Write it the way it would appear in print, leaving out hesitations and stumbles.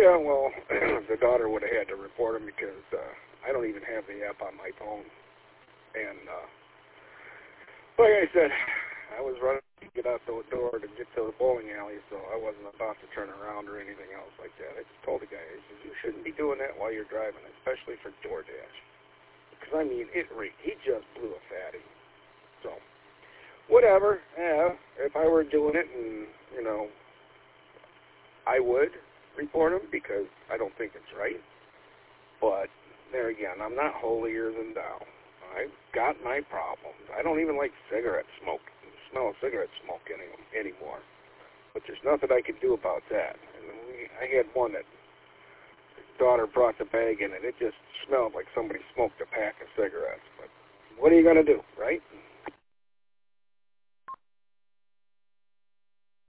Yeah, well, the daughter would have had to report him because I don't even have the app on my phone. And like I said, I was running to get out the door to get to the bowling alley, so I wasn't about to turn around or anything else like that. I just told the guy, I said, you shouldn't be doing that while you're driving, especially for DoorDash. Because, I mean, he just blew a fatty. So, whatever. Yeah, if I were doing it and, you know, I would report him because I don't think it's right. But there again, I'm not holier than thou. I've got my problems. I don't even like cigarette smoke, smell of cigarette smoke anymore. But there's nothing I can do about that. And I had one that his daughter brought the bag in, and it just smelled like somebody smoked a pack of cigarettes. But what are you going to do, right?